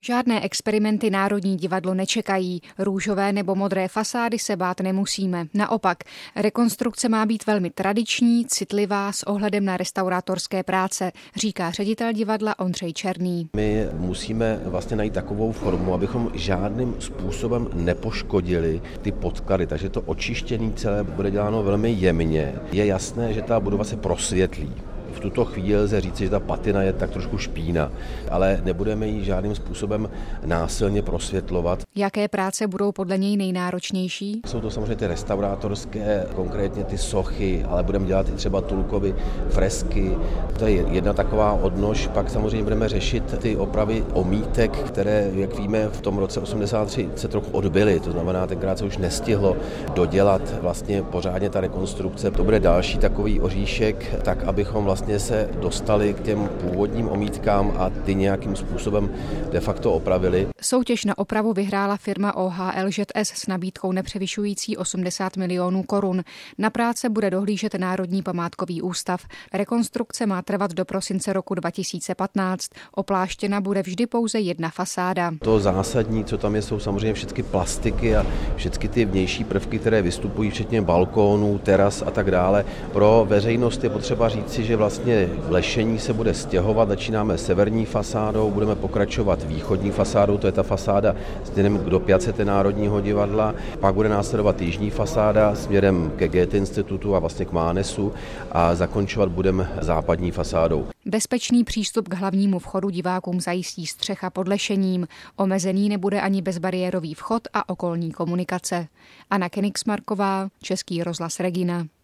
Žádné experimenty Národní divadlo nečekají. Růžové nebo modré fasády se bát nemusíme. Naopak, rekonstrukce má být velmi tradiční, citlivá s ohledem na restaurátorské práce, říká ředitel divadla Ondřej Černý. My musíme vlastně najít takovou formu, abychom žádným způsobem nepoškodili ty podklady, takže to očištění celé bude děláno velmi jemně. Je jasné, že ta budova se prosvětlí. V tuto chvíli lze říct, že ta patina je tak trošku špína, ale nebudeme ji žádným způsobem násilně prosvětlovat. Jaké práce budou podle něj nejnáročnější? Jsou to samozřejmě ty restaurátorské, konkrétně ty sochy, ale budeme dělat i třeba Tulkovy fresky. To je jedna taková odnož, pak samozřejmě budeme řešit ty opravy omítek, které, jak víme, v tom roce 83 se trochu odbyly, to znamená, tenkrát se už nestihlo dodělat vlastně pořádně ta rekonstrukce. To bude další takový oříšek, tak abychom vlastně se dostali k těm původním omítkám a ty nějakým způsobem de facto opravili. Soutěž na opravu vyhrála firma OHLŽS s nabídkou nepřevyšující 80 milionů korun. Na práce bude dohlížet Národní památkový ústav. Rekonstrukce má trvat do prosince roku 2015. Opláštěna bude vždy pouze jedna fasáda. To zásadní, co tam je, jsou samozřejmě všechny plastiky a všechny ty vnější prvky, které vystupují, včetně balkónů, teras a tak dále. Pro veřejnost je potřeba říci, že vlastně lešení se bude stěhovat, začínáme severní fasádou, budeme pokračovat východní fasádou, to je ta fasáda směrem do Piacety Národního divadla, pak bude následovat jižní fasáda směrem ke Goethe institutu a vlastně k Mánesu a zakončovat budeme západní fasádou. Bezpečný přístup k hlavnímu vchodu divákům zajistí střecha pod lešením. Omezený nebude ani bezbariérový vchod a okolní komunikace. Anna Kenigsmarková, Český rozhlas Regina.